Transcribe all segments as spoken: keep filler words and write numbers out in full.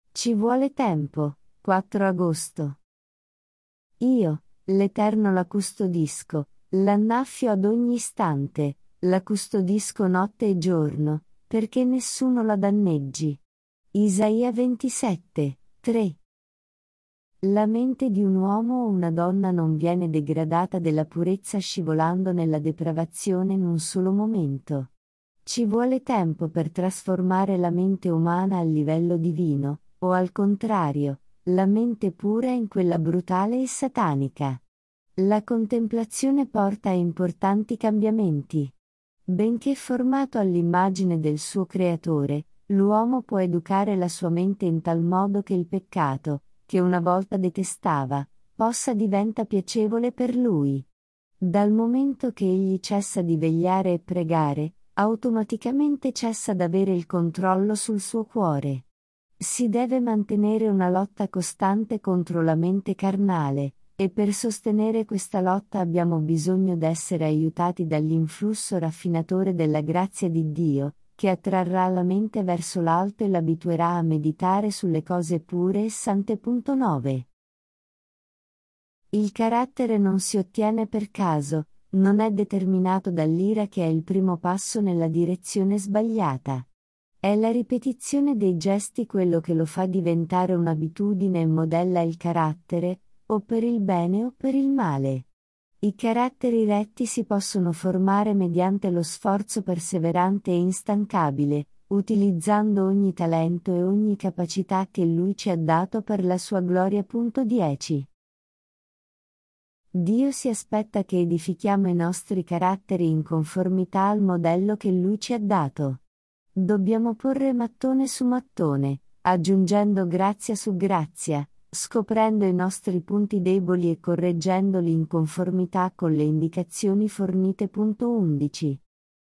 Ci vuole tempo. quattro agosto. Io, l'Eterno la custodisco, l'annaffio ad ogni istante, la custodisco notte e giorno, perché nessuno la danneggi. Isaia ventisette, tre. La mente di un uomo o una donna non viene degradata della purezza scivolando nella depravazione in un solo momento. Ci vuole tempo per trasformare la mente umana al livello divino, o al contrario, la mente pura in quella brutale e satanica. La contemplazione porta a importanti cambiamenti. Benché formato all'immagine del suo creatore, l'uomo può educare la sua mente in tal modo che il peccato, che una volta detestava, possa diventa piacevole per lui. Dal momento che egli cessa di vegliare e pregare, automaticamente cessa d'avere il controllo sul suo cuore. Si deve mantenere una lotta costante contro la mente carnale, e per sostenere questa lotta abbiamo bisogno d'essere aiutati dall'influsso raffinatore della grazia di Dio, che attrarrà la mente verso l'alto e l'abituerà a meditare sulle cose pure e sante. nove. Il carattere non si ottiene per caso, non è determinato dall'ira che è il primo passo nella direzione sbagliata. È la ripetizione dei gesti quello che lo fa diventare un'abitudine e modella il carattere, o per il bene o per il male. I caratteri retti si possono formare mediante lo sforzo perseverante e instancabile, utilizzando ogni talento e ogni capacità che Lui ci ha dato per la sua gloria. dieci. Dio si aspetta che edifichiamo i nostri caratteri in conformità al modello che Lui ci ha dato. Dobbiamo porre mattone su mattone, aggiungendo grazia su grazia, scoprendo i nostri punti deboli e correggendoli in conformità con le indicazioni fornite. undici.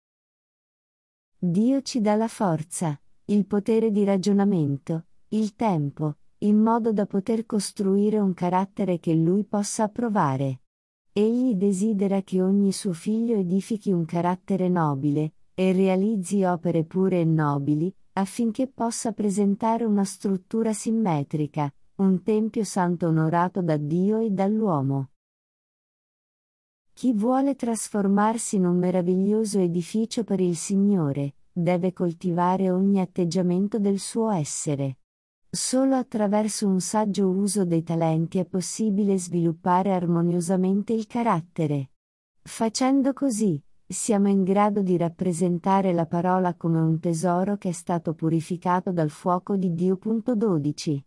Dio ci dà la forza, il potere di ragionamento, il tempo, in modo da poter costruire un carattere che Lui possa approvare. Egli desidera che ogni suo figlio edifichi un carattere nobile, e realizzi opere pure e nobili, affinché possa presentare una struttura simmetrica, un tempio santo onorato da Dio e dall'uomo. Chi vuole trasformarsi in un meraviglioso edificio per il Signore, deve coltivare ogni atteggiamento del suo essere. Solo attraverso un saggio uso dei talenti è possibile sviluppare armoniosamente il carattere. Facendo così, siamo in grado di rappresentare la parola come un tesoro che è stato purificato dal fuoco di Dio. dodici.